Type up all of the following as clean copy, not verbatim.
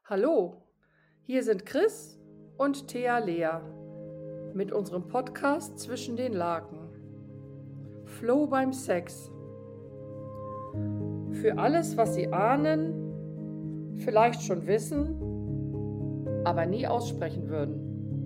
Hallo, hier sind Chris und Thea Lea mit unserem Podcast Zwischen den Laken. Flow beim Sex. Für alles, was Sie ahnen, vielleicht schon wissen, aber nie aussprechen würden.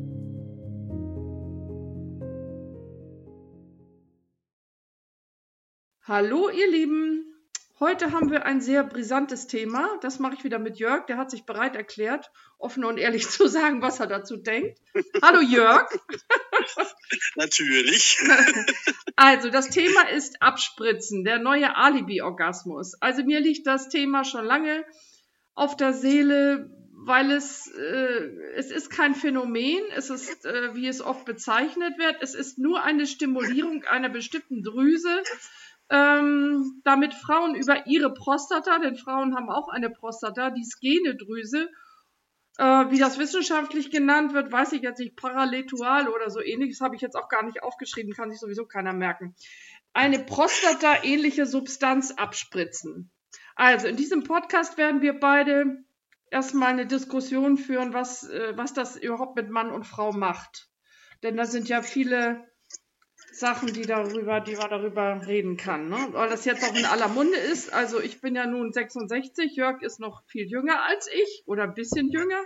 Hallo ihr Lieben, heute haben wir ein sehr brisantes Thema. Das mache ich wieder mit Jörg, der hat sich bereit erklärt, offen und ehrlich zu sagen, was er dazu denkt. Hallo Jörg. Natürlich. Also das Thema ist Abspritzen, der neue Alibi-Orgasmus. Also mir liegt das Thema schon lange auf der Seele, weil es ist kein Phänomen, es ist, wie es oft bezeichnet wird, es ist nur eine Stimulierung einer bestimmten Drüse, damit Frauen über ihre Prostata, denn Frauen haben auch eine Prostata, die Skenedrüse, wie das wissenschaftlich genannt wird, weiß ich jetzt nicht, Paraletual oder so ähnliches, habe ich jetzt auch gar nicht aufgeschrieben, kann sich sowieso keiner merken, eine Prostata-ähnliche Substanz abspritzen. Also in diesem Podcast werden wir beide erstmal eine Diskussion führen, was das überhaupt mit Mann und Frau macht. Denn da sind ja viele Sachen, die man darüber reden kann, ne? Weil das jetzt auch in aller Munde ist. Also ich bin ja nun 66, Jörg ist noch viel jünger als ich oder ein bisschen jünger.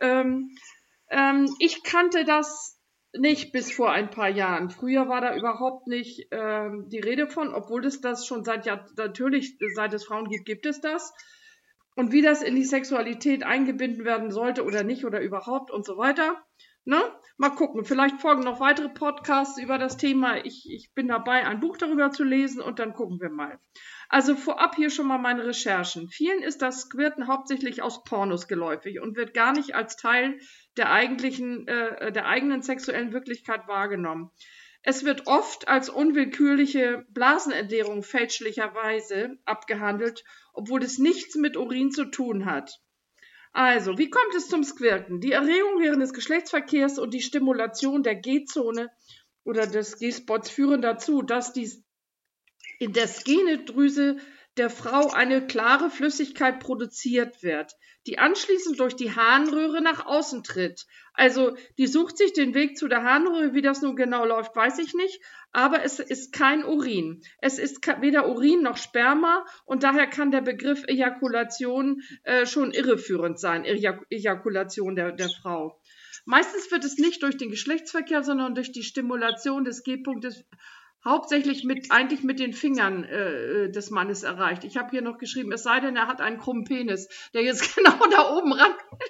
Ich kannte das nicht bis vor ein paar Jahren. Früher war da überhaupt nicht die Rede von, obwohl es das schon natürlich seit es Frauen gibt, gibt es das. Und wie das in die Sexualität eingebunden werden sollte oder nicht oder überhaupt und so weiter. Ne? Mal gucken, vielleicht folgen noch weitere Podcasts über das Thema. Ich bin dabei, ein Buch darüber zu lesen und dann gucken wir mal. Also vorab hier schon mal meine Recherchen. Vielen ist das Squirten hauptsächlich aus Pornos geläufig und wird gar nicht als Teil der eigenen sexuellen Wirklichkeit wahrgenommen. Es wird oft als unwillkürliche Blasenentleerung fälschlicherweise abgehandelt, obwohl es nichts mit Urin zu tun hat. Also, wie kommt es zum Squirten? Die Erregung während des Geschlechtsverkehrs und die Stimulation der G-Zone oder des G-Spots führen dazu, dass in der Skenedrüse der Frau eine klare Flüssigkeit produziert wird, die anschließend durch die Harnröhre nach außen tritt. Also die sucht sich den Weg zu der Harnröhre, wie das nun genau läuft, weiß ich nicht, aber es ist kein Urin. Es ist weder Urin noch Sperma und daher kann der Begriff Ejakulation schon irreführend sein, Ejakulation der Frau. Meistens wird es nicht durch den Geschlechtsverkehr, sondern durch die Stimulation des G-Punktes hauptsächlich eigentlich mit den Fingern des Mannes erreicht. Ich habe hier noch geschrieben, es sei denn, er hat einen krummen Penis, der jetzt genau da oben ran.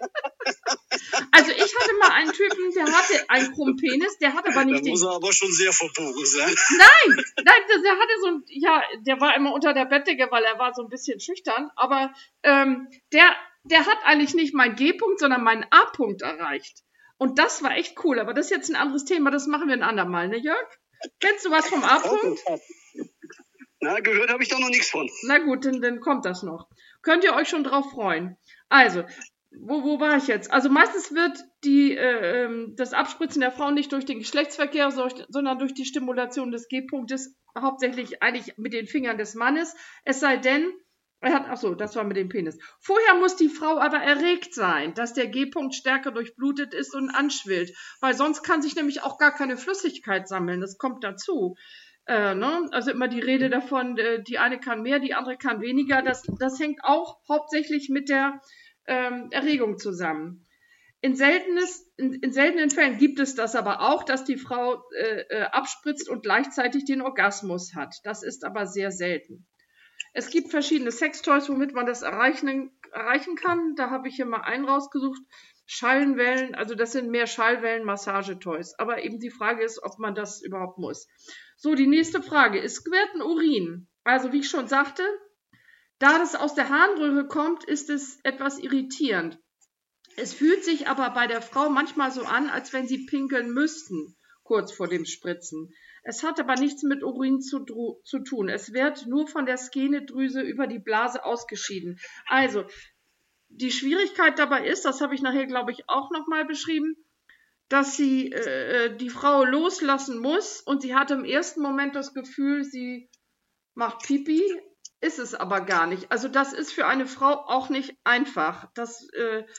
Also ich hatte mal einen Typen, der hatte einen krummen Penis, der hat aber nicht muss er aber schon sehr verbogen sein. Nein, der hatte der war immer unter der Bettdecke, weil er war so ein bisschen schüchtern, aber der hat eigentlich nicht meinen G-Punkt, sondern meinen A-Punkt erreicht. Und das war echt cool, aber das ist jetzt ein anderes Thema, das machen wir ein andermal, ne Jörg? Kennst du was vom A-Punkt? Na, gehört habe ich da noch nichts von. Na gut, dann kommt das noch. Könnt ihr euch schon drauf freuen. Also, wo war ich jetzt? Also meistens wird das Abspritzen der Frau nicht durch den Geschlechtsverkehr, sondern durch die Stimulation des G-Punktes, hauptsächlich eigentlich mit den Fingern des Mannes. Es sei denn, das war mit dem Penis. Vorher muss die Frau aber erregt sein, dass der G-Punkt stärker durchblutet ist und anschwillt, weil sonst kann sich nämlich auch gar keine Flüssigkeit sammeln. Das kommt dazu. Ne? Also immer die Rede davon, die eine kann mehr, die andere kann weniger. Das hängt auch hauptsächlich mit der Erregung zusammen. In seltenen Fällen gibt es das aber auch, dass die Frau abspritzt und gleichzeitig den Orgasmus hat. Das ist aber sehr selten. Es gibt verschiedene Sextoys, womit man das erreichen kann. Da habe ich hier mal einen rausgesucht. Schallenwellen, also das sind mehr Schallwellen-Massagetoys. Aber eben die Frage ist, ob man das überhaupt muss. So, die nächste Frage. Ist Squirten Urin? Also wie ich schon sagte, da das aus der Harnröhre kommt, ist es etwas irritierend. Es fühlt sich aber bei der Frau manchmal so an, als wenn sie pinkeln müssten, kurz vor dem Spritzen. Es hat aber nichts mit Urin zu tun. Es wird nur von der Skenedrüse über die Blase ausgeschieden. Also, die Schwierigkeit dabei ist, das habe ich nachher, glaube ich, auch nochmal beschrieben, dass sie die Frau loslassen muss und sie hat im ersten Moment das Gefühl, sie macht Pipi, ist es aber gar nicht. Also das ist für eine Frau auch nicht einfach.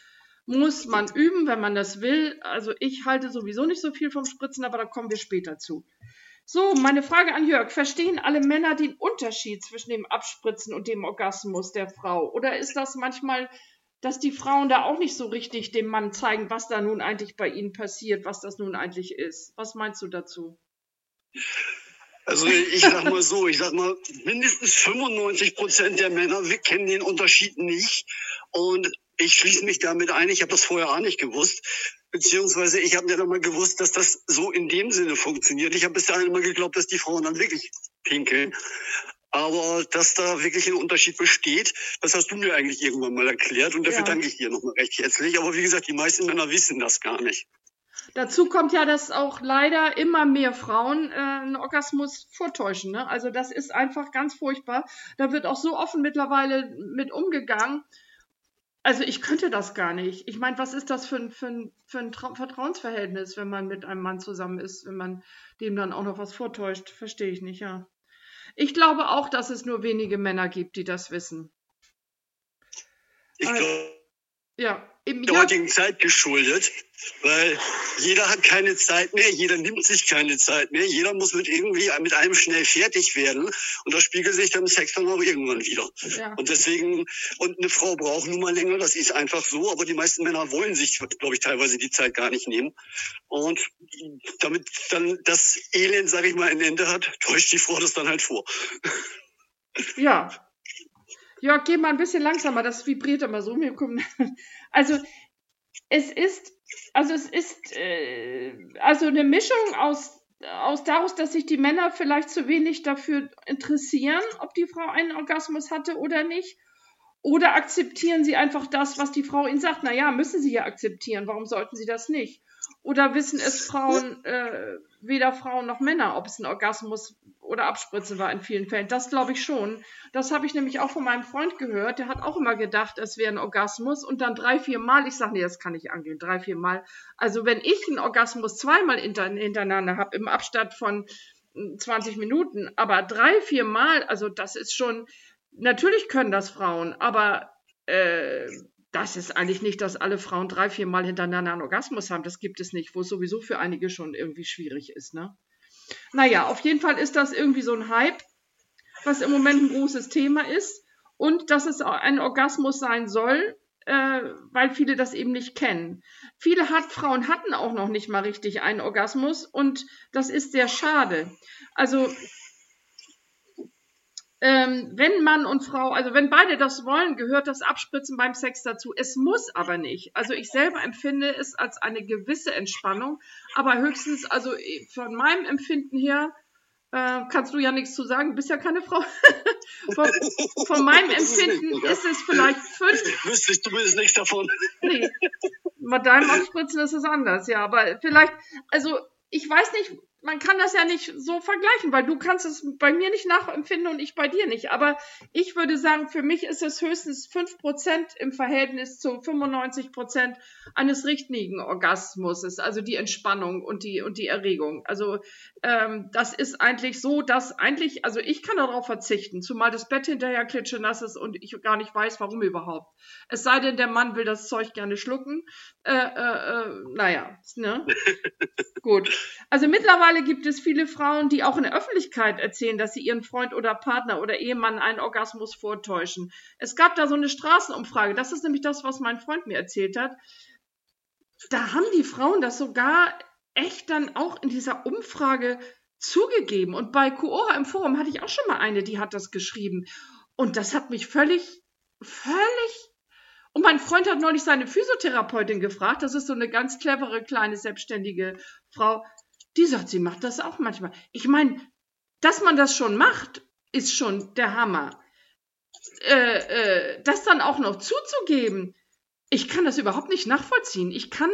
Muss man üben, wenn man das will. Also ich halte sowieso nicht so viel vom Spritzen, aber da kommen wir später zu. So, meine Frage an Jörg. Verstehen alle Männer den Unterschied zwischen dem Abspritzen und dem Orgasmus der Frau? Oder ist das manchmal, dass die Frauen da auch nicht so richtig dem Mann zeigen, was da nun eigentlich bei ihnen passiert, was das nun eigentlich ist? Was meinst du dazu? Also ich sag mal, mindestens 95% der Männer kennen den Unterschied nicht. Und ich schließe mich damit ein, ich habe das vorher auch nicht gewusst. Beziehungsweise ich habe ja dann mal gewusst, dass das so in dem Sinne funktioniert. Ich habe bis dahin immer geglaubt, dass die Frauen dann wirklich pinkeln. Aber dass da wirklich ein Unterschied besteht, das hast du mir eigentlich irgendwann mal erklärt. Und dafür danke ich dir nochmal recht herzlich. Aber wie gesagt, die meisten Männer wissen das gar nicht. Dazu kommt ja, dass auch leider immer mehr Frauen einen Orgasmus vortäuschen. Ne? Also das ist einfach ganz furchtbar. Da wird auch so offen mittlerweile mit umgegangen. Also ich könnte das gar nicht. Ich meine, was ist das für ein Vertrauensverhältnis, wenn man mit einem Mann zusammen ist, wenn man dem dann auch noch was vortäuscht? Verstehe ich nicht, ja. Ich glaube auch, dass es nur wenige Männer gibt, die das wissen. Ich glaube, ja, der heutigen Zeit geschuldet, weil jeder hat keine Zeit mehr, jeder nimmt sich keine Zeit mehr, jeder muss mit einem schnell fertig werden und das spiegelt sich dann im Sex dann auch irgendwann wieder. Ja. Und deswegen, und eine Frau braucht nun mal länger, das ist einfach so, aber die meisten Männer wollen sich, glaube ich, teilweise die Zeit gar nicht nehmen. Und damit dann das Elend, sage ich mal, ein Ende hat, täuscht die Frau das dann halt vor. Ja. Jörg, geh mal ein bisschen langsamer, das vibriert immer so. Also es ist eine Mischung daraus, dass sich die Männer vielleicht zu wenig dafür interessieren, ob die Frau einen Orgasmus hatte oder nicht. Oder akzeptieren sie einfach das, was die Frau ihnen sagt. Naja, müssen sie ja akzeptieren, warum sollten sie das nicht? Oder wissen es weder Frauen noch Männer, ob es ein Orgasmus oder Abspritze war in vielen Fällen. Das glaube ich schon. Das habe ich nämlich auch von meinem Freund gehört. Der hat auch immer gedacht, es wäre ein Orgasmus. Und dann 3-4 Mal, ich sage, nee, das kann nicht angehen, 3-4 Mal. Also wenn ich einen Orgasmus 2-mal hintereinander habe, im Abstand von 20 Minuten, aber 3-4 Mal, also das ist schon, natürlich können das Frauen, aber das ist eigentlich nicht, dass alle Frauen 3-4 Mal hintereinander einen Orgasmus haben. Das gibt es nicht, wo es sowieso für einige schon irgendwie schwierig ist, ne? Naja, auf jeden Fall ist das irgendwie so ein Hype, was im Moment ein großes Thema ist. Und dass es ein Orgasmus sein soll, weil viele das eben nicht kennen. Viele Frauen hatten auch noch nicht mal richtig einen Orgasmus und das ist sehr schade. Also wenn Mann und Frau, also wenn beide das wollen, gehört das Abspritzen beim Sex dazu. Es muss aber nicht. Also ich selber empfinde es als eine gewisse Entspannung, aber höchstens, also von meinem Empfinden her, kannst du ja nichts zu sagen, du bist ja keine Frau. von meinem Empfinden ist es vielleicht 5. Wüsstest du zumindest nichts davon. Nee, bei deinem Abspritzen ist es anders, ja, aber vielleicht, also ich weiß nicht, man kann das ja nicht so vergleichen, weil du kannst es bei mir nicht nachempfinden und ich bei dir nicht. Aber ich würde sagen, für mich ist es höchstens 5% im Verhältnis zu 95% eines richtigen Orgasmus, also die Entspannung und die Erregung. Also das ist eigentlich so, dass eigentlich, also ich kann darauf verzichten, zumal das Bett hinterher klitschenass ist und ich gar nicht weiß, warum überhaupt. Es sei denn, der Mann will das Zeug gerne schlucken. Naja, ne? Gut. Also mittlerweile gibt es viele Frauen, die auch in der Öffentlichkeit erzählen, dass sie ihren Freund oder Partner oder Ehemann einen Orgasmus vortäuschen. Es gab da so eine Straßenumfrage. Das ist nämlich das, was mein Freund mir erzählt hat. Da haben die Frauen das sogar echt dann auch in dieser Umfrage zugegeben. Und bei Quora im Forum hatte ich auch schon mal eine, die hat das geschrieben. Und das hat mich völlig. Und mein Freund hat neulich seine Physiotherapeutin gefragt. Das ist so eine ganz clevere, kleine, selbstständige Frau. Die sagt, sie macht das auch manchmal. Ich meine, dass man das schon macht, ist schon der Hammer. Das dann auch noch zuzugeben, ich kann das überhaupt nicht nachvollziehen.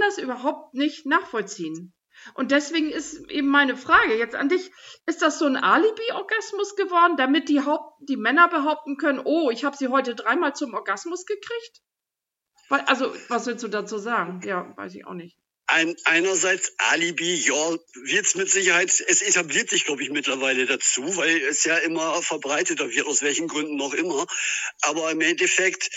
Und deswegen ist eben meine Frage jetzt an dich, ist das so ein Alibi-Orgasmus geworden, damit die Männer behaupten können, oh, ich habe sie heute 3-mal zum Orgasmus gekriegt? Also, was willst du dazu sagen? Ja, weiß ich auch nicht. Einerseits Alibi, ja, wird's mit Sicherheit, es etabliert sich, glaube ich, mittlerweile dazu, weil es ja immer verbreiteter wird, aus welchen Gründen auch immer. Aber im Endeffekt,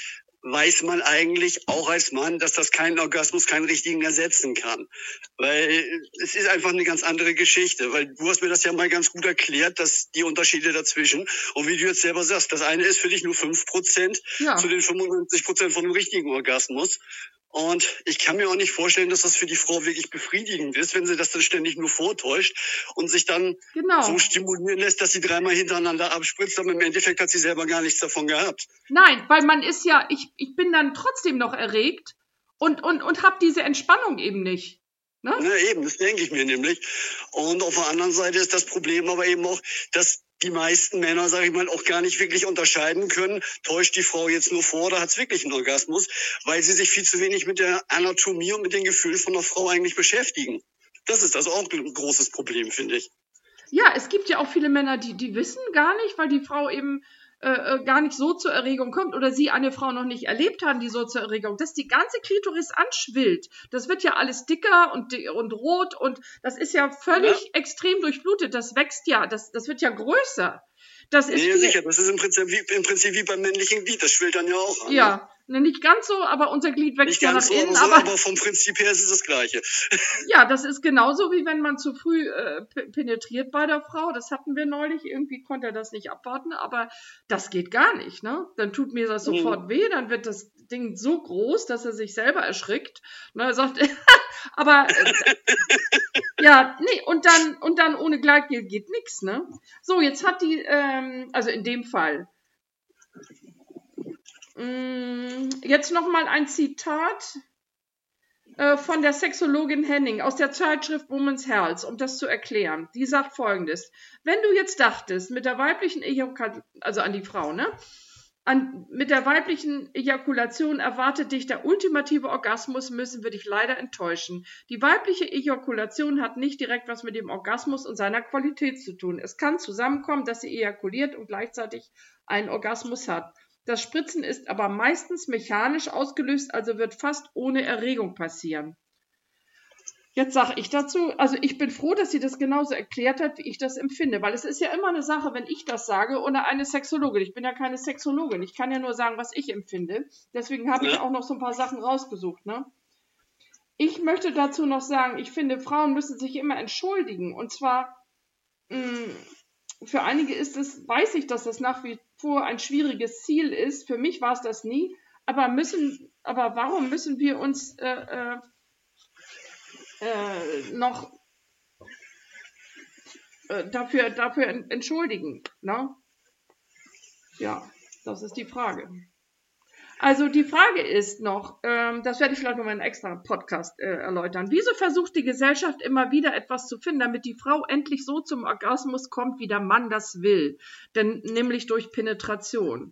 weiß man eigentlich auch als Mann, dass das keinen Orgasmus, keinen richtigen ersetzen kann. Weil es ist einfach eine ganz andere Geschichte. Weil du hast mir das ja mal ganz gut erklärt, dass die Unterschiede dazwischen. Und wie du jetzt selber sagst, das eine ist für dich nur 5% zu den 95% von einem richtigen Orgasmus. Und ich kann mir auch nicht vorstellen, dass das für die Frau wirklich befriedigend ist, wenn sie das dann ständig nur vortäuscht und sich dann so stimulieren lässt, dass sie 3-mal hintereinander abspritzt, aber im Endeffekt hat sie selber gar nichts davon gehabt. Nein, weil man ist ja, ich bin dann trotzdem noch erregt und habe diese Entspannung eben nicht. Ne? Ja, eben, das denke ich mir nämlich. Und auf der anderen Seite ist das Problem aber eben auch, dass die meisten Männer, sage ich mal, auch gar nicht wirklich unterscheiden können, täuscht die Frau jetzt nur vor oder hat es wirklich einen Orgasmus, weil sie sich viel zu wenig mit der Anatomie und mit den Gefühlen von der Frau eigentlich beschäftigen. Das ist also auch ein großes Problem, finde ich. Ja, es gibt ja auch viele Männer, die wissen gar nicht, weil die Frau eben gar nicht so zur Erregung kommt oder sie eine Frau noch nicht erlebt haben, die so zur Erregung, dass die ganze Klitoris anschwillt. Das wird ja alles dicker und rot und das ist ja völlig extrem durchblutet. Das wächst ja, das wird ja größer. Das ist sicher, das ist im Prinzip wie beim männlichen Glied, das schwillt dann ja auch an. Ja, nicht ganz so, aber unser Glied wächst ja nach innen. Aber vom Prinzip her ist es das Gleiche. Ja, das ist genauso, wie wenn man zu früh penetriert bei der Frau. Das hatten wir neulich, irgendwie konnte er das nicht abwarten, aber das geht gar nicht, ne? Dann tut mir das sofort weh, dann wird das Ding so groß, dass er sich selber erschrickt. Und er sagt, aber ja, nee, und dann ohne Gleitgel geht nix, ne? So, jetzt hat die, also in dem Fall, jetzt nochmal ein Zitat von der Sexologin Henning aus der Zeitschrift Women's Health, um das zu erklären. Die sagt Folgendes: Wenn du jetzt dachtest, mit der weiblichen Ejakulation, also an die Frau, ne? Mit der weiblichen Ejakulation erwartet dich der ultimative Orgasmus, müssen wir dich leider enttäuschen. Die weibliche Ejakulation hat nicht direkt was mit dem Orgasmus und seiner Qualität zu tun. Es kann zusammenkommen, dass sie ejakuliert und gleichzeitig einen Orgasmus hat. Das Spritzen ist aber meistens mechanisch ausgelöst, also wird fast ohne Erregung passieren. Jetzt sage ich dazu, also ich bin froh, dass sie das genauso erklärt hat, wie ich das empfinde, weil es ist ja immer eine Sache, wenn ich das sage oder eine Sexologin. Ich bin ja keine Sexologin, ich kann ja nur sagen, was ich empfinde. Deswegen habe ich auch noch so ein paar Sachen rausgesucht, ne? Ich möchte dazu noch sagen, ich finde, Frauen müssen sich immer entschuldigen. Und zwar, für einige weiß ich, dass das nach wie vor ein schwieriges Ziel ist. Für mich war es das nie. Aber warum müssen wir uns noch dafür entschuldigen, ne? Ja, das ist die Frage. Also die Frage ist noch, das werde ich vielleicht noch mal in einem extra Podcast erläutern. Wieso versucht die Gesellschaft immer wieder etwas zu finden, damit die Frau endlich so zum Orgasmus kommt, wie der Mann das will? Denn nämlich durch Penetration.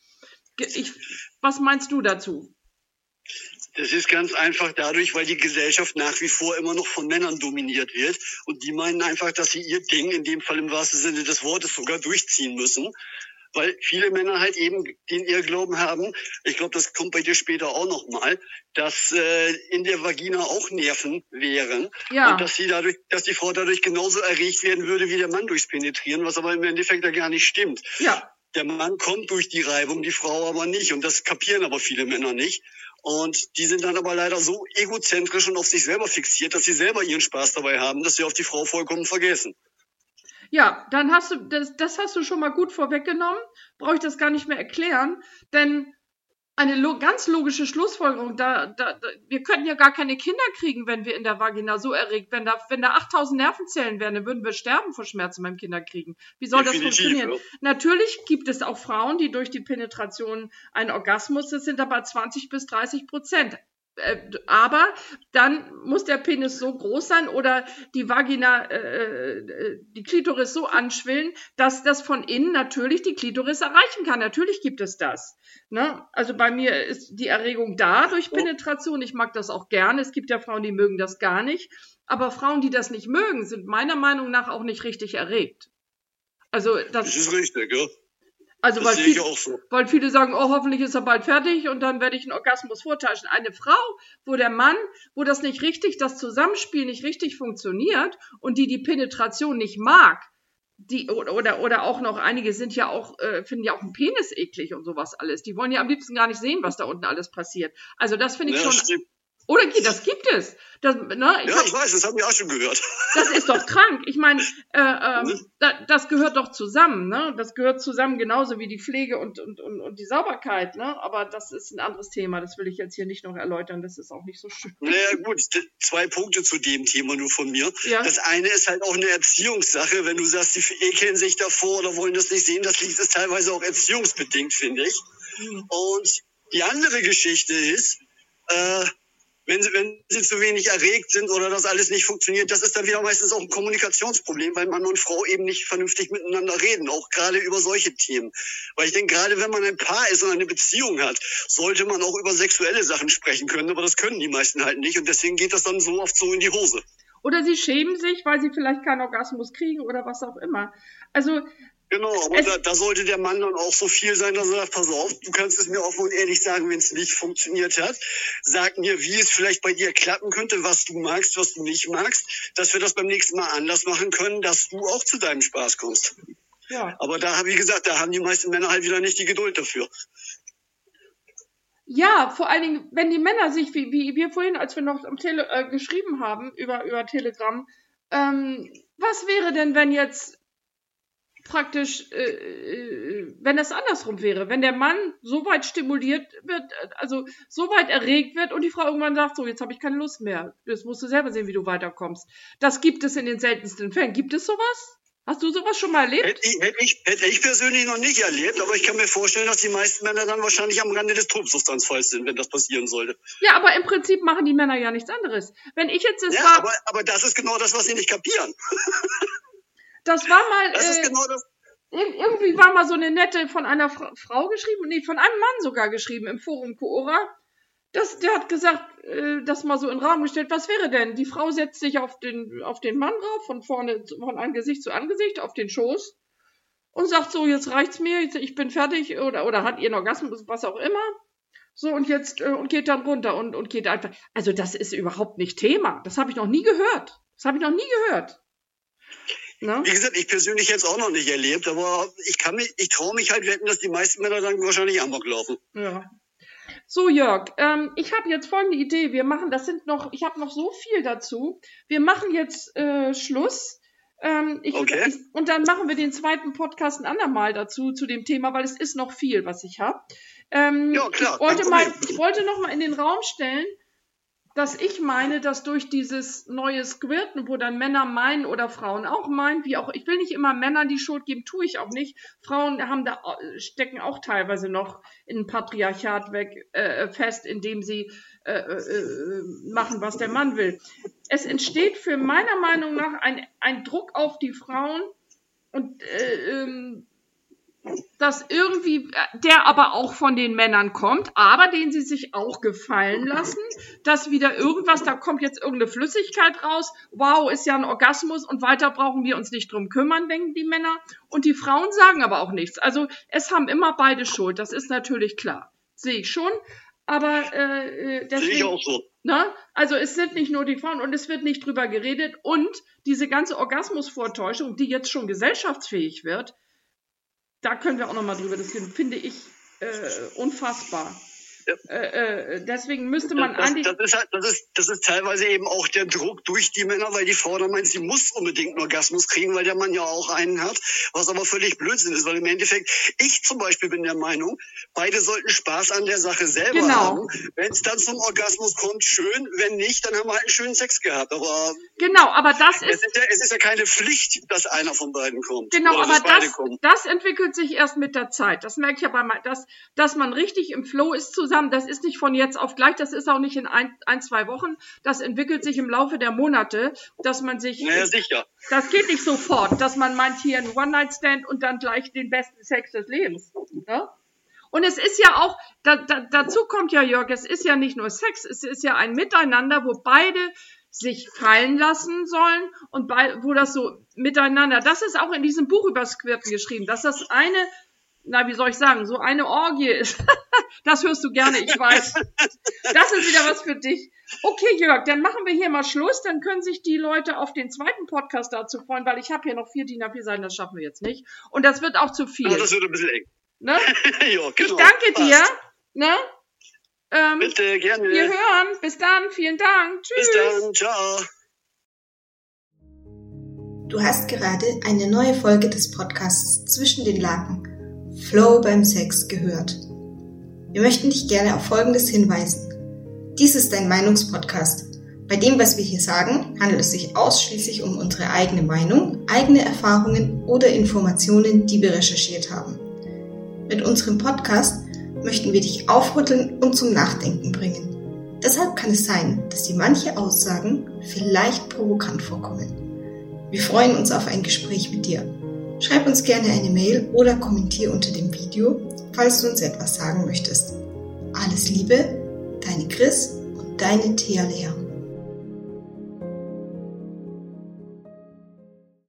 Was meinst du dazu? Das ist ganz einfach dadurch, weil die Gesellschaft nach wie vor immer noch von Männern dominiert wird. Und die meinen einfach, dass sie ihr Ding, in dem Fall im wahrsten Sinne des Wortes, sogar durchziehen müssen. Weil viele Männer halt eben den Irrglauben haben, ich glaube, das kommt bei dir später auch nochmal, dass in der Vagina auch Nerven wären. Ja. Und dass die Frau dadurch genauso erregt werden würde, wie der Mann durchs Penetrieren, was aber im Endeffekt ja gar nicht stimmt. Ja. Der Mann kommt durch die Reibung, die Frau aber nicht. Und das kapieren aber viele Männer nicht. Und die sind dann aber leider so egozentrisch und auf sich selber fixiert, dass sie selber ihren Spaß dabei haben, dass sie auf die Frau vollkommen vergessen. Ja, dann hast du, das hast du schon mal gut vorweggenommen. Brauche ich das gar nicht mehr erklären. Denn eine ganz logische Schlussfolgerung, wir könnten ja gar keine Kinder kriegen, wenn wir in der Vagina so erregt, wenn da 8000 Nervenzellen wären, dann würden wir sterben vor Schmerzen beim Kinderkriegen. Wie soll das funktionieren? Ja. Natürlich gibt es auch Frauen, die durch die Penetration einen Orgasmus, das sind aber 20-30%. Aber dann muss der Penis so groß sein oder die Vagina, die Klitoris so anschwillen, dass das von innen natürlich die Klitoris erreichen kann. Natürlich gibt es das. Ne? Also bei mir ist die Erregung da durch Penetration. Ich mag das auch gerne. Es gibt ja Frauen, die mögen das gar nicht. Aber Frauen, die das nicht mögen, sind meiner Meinung nach auch nicht richtig erregt. Also das ist richtig, ja. Also weil viele sagen, oh, hoffentlich ist er bald fertig und dann werde ich einen Orgasmus vortäuschen. Eine Frau, wo das nicht richtig, das Zusammenspiel nicht richtig funktioniert und die Penetration nicht mag, oder auch noch einige sind ja auch, finden ja auch einen Penis eklig und sowas alles. Die wollen ja am liebsten gar nicht sehen, was da unten alles passiert. Also das finde ich schon. Stimmt. Oder das gibt es. Das, ne, ich weiß, das haben wir auch schon gehört. Das ist doch krank. Ich meine, das gehört doch zusammen, ne? Das gehört zusammen genauso wie die Pflege und die Sauberkeit, ne? Aber das ist ein anderes Thema. Das will ich jetzt hier nicht noch erläutern. Das ist auch nicht so schön. Naja, gut, 2 Punkte zu dem Thema nur von mir. Ja. Das eine ist halt auch eine Erziehungssache. Wenn du sagst, die ekeln sich davor oder wollen das nicht sehen, das liegt es teilweise auch erziehungsbedingt, finde ich. Und die andere Geschichte ist, wenn sie zu wenig erregt sind oder das alles nicht funktioniert, das ist dann wieder meistens auch ein Kommunikationsproblem, weil Mann und Frau eben nicht vernünftig miteinander reden, auch gerade über solche Themen. Weil ich denke, gerade wenn man ein Paar ist und eine Beziehung hat, sollte man auch über sexuelle Sachen sprechen können, aber das können die meisten halt nicht und deswegen geht das dann so oft so in die Hose. Oder sie schämen sich, weil sie vielleicht keinen Orgasmus kriegen oder was auch immer. Also Genau, aber da sollte der Mann dann auch so viel sein, dass er sagt, pass auf, du kannst es mir offen und ehrlich sagen, wenn es nicht funktioniert hat. Sag mir, wie es vielleicht bei dir klappen könnte, was du magst, was du nicht magst, dass wir das beim nächsten Mal anders machen können, dass du auch zu deinem Spaß kommst. Ja. Aber wie gesagt, da haben die meisten Männer halt wieder nicht die Geduld dafür. Ja, vor allen Dingen, wenn die Männer sich, wie wir vorhin, als wir noch am geschrieben haben über Telegram, was wäre denn, wenn jetzt praktisch, wenn das andersrum wäre, wenn der Mann so weit stimuliert wird, also so weit erregt wird und die Frau irgendwann sagt, so, jetzt habe ich keine Lust mehr, jetzt musst du selber sehen, wie du weiterkommst. Das gibt es in den seltensten Fällen. Gibt es sowas? Hast du sowas schon mal erlebt? Hätte ich persönlich noch nicht erlebt, aber ich kann mir vorstellen, dass die meisten Männer dann wahrscheinlich am Rande des Tobsuchtsanfalls sind, wenn das passieren sollte. Ja, aber im Prinzip machen die Männer ja nichts anderes. Wenn ich jetzt aber das ist genau das, was sie nicht kapieren. Das war mal, das ist genau das. Irgendwie war mal so eine nette von einer Frau geschrieben, nee, von einem Mann sogar geschrieben im Forum Quora. Der hat gesagt, das mal so in den Raum gestellt, was wäre denn? Die Frau setzt sich auf den Mann rauf, von vorne, von Angesicht zu Angesicht, auf den Schoß und sagt so, jetzt reicht's mir, ich bin fertig, oder hat ihren Orgasmus, was auch immer. So, und jetzt, und geht dann runter und geht einfach. Also das ist überhaupt nicht Thema. Das habe ich noch nie gehört. Ne? Wie gesagt, ich persönlich jetzt auch noch nicht erlebt, aber ich traue mich halt wetten, dass die meisten Männer dann wahrscheinlich Amok laufen. Ja. So, Jörg, ich habe jetzt folgende Idee. Ich habe noch so viel dazu. Wir machen jetzt Schluss. Okay. Und dann machen wir den zweiten Podcast ein andermal dazu, zu dem Thema, weil es ist noch viel, was ich habe. Ja, klar. Ich wollte noch mal in den Raum stellen, dass ich meine, dass durch dieses neue Squirten, wo dann Männer meinen oder Frauen auch meinen, wie auch, ich will nicht immer Männern die Schuld geben, tue ich auch nicht. Frauen stecken auch teilweise noch in ein Patriarchat fest, indem sie machen, was der Mann will. Es entsteht für meiner Meinung nach ein Druck auf die Frauen und das irgendwie, der aber auch von den Männern kommt, aber den sie sich auch gefallen lassen, dass wieder irgendwas, da kommt jetzt irgendeine Flüssigkeit raus, wow, ist ja ein Orgasmus und weiter brauchen wir uns nicht drum kümmern, denken die Männer. Und die Frauen sagen aber auch nichts. Also es haben immer beide Schuld, das ist natürlich klar. Sehe ich schon, aber deswegen... Sehe ich auch so. Ne? Also es sind nicht nur die Frauen und es wird nicht drüber geredet und diese ganze Orgasmusvortäuschung, die jetzt schon gesellschaftsfähig wird, da können wir auch nochmal drüber diskutieren, finde ich unfassbar. Ja. Deswegen müsste man eigentlich... Das ist teilweise eben auch der Druck durch die Männer, weil die Frau dann meint, sie muss unbedingt einen Orgasmus kriegen, weil der Mann ja auch einen hat, was aber völlig Blödsinn ist, weil im Endeffekt, ich zum Beispiel bin der Meinung, beide sollten Spaß an der Sache selber haben. Wenn es dann zum Orgasmus kommt, schön, wenn nicht, dann haben wir halt einen schönen Sex gehabt. Aber genau, aber das ist... Es ist ja keine Pflicht, dass einer von beiden kommt. Genau, aber das entwickelt sich erst mit der Zeit. Das merke ich aber, dass man richtig im Flow ist zusammen. Das ist nicht von jetzt auf gleich, das ist auch nicht in 1-2 Wochen. Das entwickelt sich im Laufe der Monate, dass man sich... Naja, sicher. Das geht nicht sofort, dass man meint, hier ein One-Night-Stand und dann gleich den besten Sex des Lebens. Ja? Und es ist ja auch, dazu kommt ja, Jörg, es ist ja nicht nur Sex, es ist ja ein Miteinander, wo beide sich fallen lassen sollen und wo das so miteinander, das ist auch in diesem Buch über Squirten geschrieben, dass das eine wie soll ich sagen, so eine Orgie ist. Das hörst du gerne, ich weiß. Das ist wieder was für dich. Okay, Jörg, dann machen wir hier mal Schluss. Dann können sich die Leute auf den zweiten Podcast dazu freuen, weil ich habe hier noch 4 DIN A4 Seiten, das schaffen wir jetzt nicht. Und das wird auch zu viel. Ja, das wird ein bisschen eng. Ne? Jo, genau. Ich danke dir. Ne? Bitte, gerne. Wir hören. Bis dann. Vielen Dank. Tschüss. Bis dann. Ciao. Du hast gerade eine neue Folge des Podcasts Zwischen den Laken, Flow beim Sex, gehört. Wir möchten dich gerne auf Folgendes hinweisen. Dies ist ein Meinungspodcast. Bei dem, was wir hier sagen, handelt es sich ausschließlich um unsere eigene Meinung, eigene Erfahrungen oder Informationen, die wir recherchiert haben. Mit unserem Podcast möchten wir dich aufrütteln und zum Nachdenken bringen. Deshalb kann es sein, dass dir manche Aussagen vielleicht provokant vorkommen. Wir freuen uns auf ein Gespräch mit dir. Schreib uns gerne eine Mail oder kommentier unter dem Video, falls du uns etwas sagen möchtest. Alles Liebe, deine Chris und deine Thea Lea.